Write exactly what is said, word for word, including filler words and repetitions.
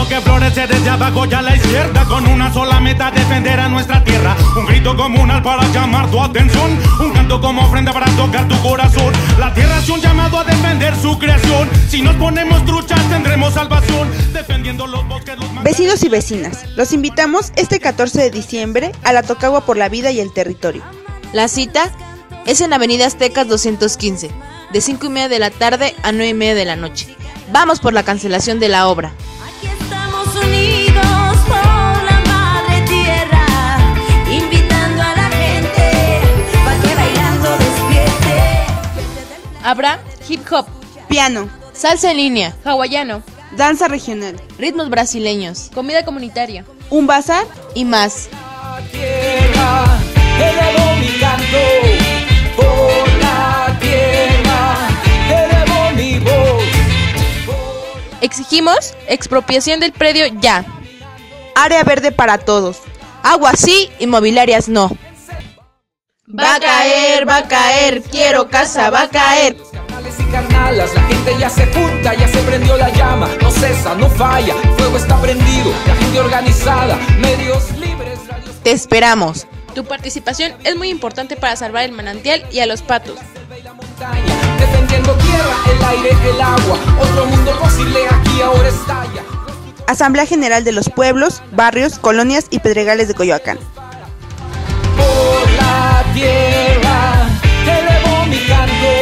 pueblo que florece desde abajo y a la izquierda, con una sola meta: defender a nuestra tierra. Un grito comunal para llamar tu atención, un canto como ofrenda para tocar tu corazón. La tierra es un llamado a defender su creación. Si nos ponemos truchas tendremos salvación, defendiendo los bosques, los manglares. Vecinos y vecinas, los invitamos este catorce de diciembre a la Tocagua por la vida y el territorio. La cita es en Avenida Aztecas doscientos quince, de cinco y media de la tarde a nueve y media de la noche. Vamos por la cancelación de la obra. Aquí estamos unidos por la madre tierra, invitando a la gente para que bailando despierte. Habrá hip hop, Piano, salsa en línea, hawaiano, danza regional, ritmos brasileños, comida comunitaria un bazar y más. Tierra, elevo mi canto, por la tierra, elevo mi voz. Exigimos expropiación del predio ya. área verde para todos. Agua sí, inmobiliarias no. Va a caer, va a caer, quiero casa, va a caer. Carnales y carnalas, la gente ya se junta, ya se prendió la llama, no cesa, no falla, el fuego está prendido, la gente organizada, medios libres, radios... Te esperamos. Tu participación es muy importante para salvar el manantial y a los patos. Defendiendo tierra, el aire, el agua, otro mundo posible aquí ahora estalla. Asamblea General de los Pueblos, Barrios, Colonias y Pedregales de Coyoacán. Por la tierra, elevo mi canto.